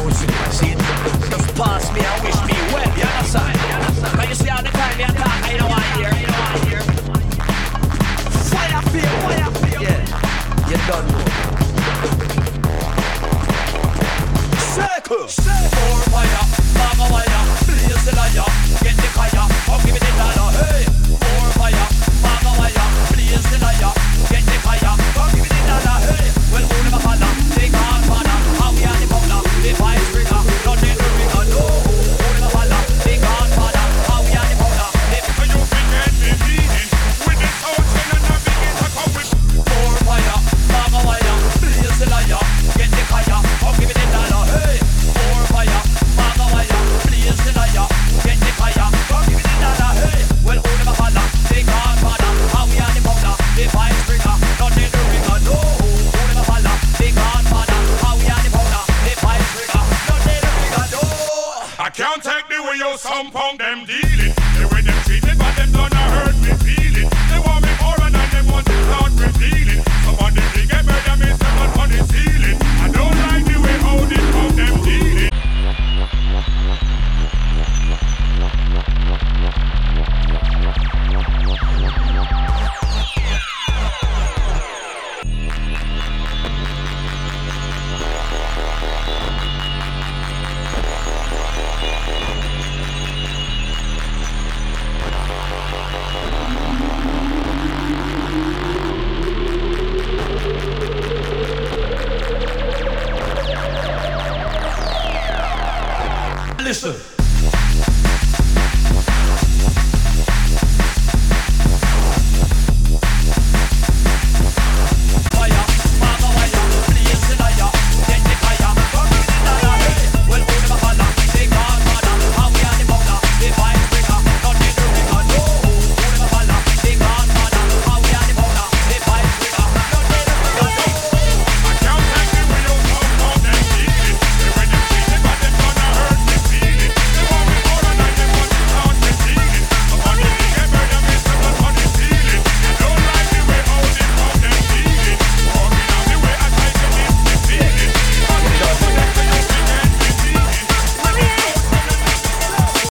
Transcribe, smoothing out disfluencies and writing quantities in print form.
See it? Just pass me and wish me well, you understand? Can you see all the time you talk, I don't want to hear. Fire feel. Yeah, you don't know. Circle. More fire, mama wire, blaze the liar, get the fire, oh give me the dollar, hey. More fire, mama wire, blaze the liar, get the fire, oh give me the dollar, hey. Well, who never holler, they can't father, how we are the bowler, the vice springer, not in the ringer, no. Who never holler, they can't father, how we are the bowler, the you forget me bleeding, with the ocean and I begin to come with. More fire, mama wire, blaze the liar, get the fire, oh give me the dollar, hey. More fire, mama wire, blaze the liar, get the fire, oh give me the dollar, hey. Well, who never holler, they can't father, how we are the bowler, the vice springer, not in the ringer, no. Who never holler, they can't father, how we are the bowler, the vice springer, not in the ringer, no. I can't take the way you some punk them dealing. The way them treat me, but them done hurt me feeling. They want me more and they want to start revealing. Somebody they get murder me, someone on the ceiling. I don't like the way how they punk them dealing. Listen.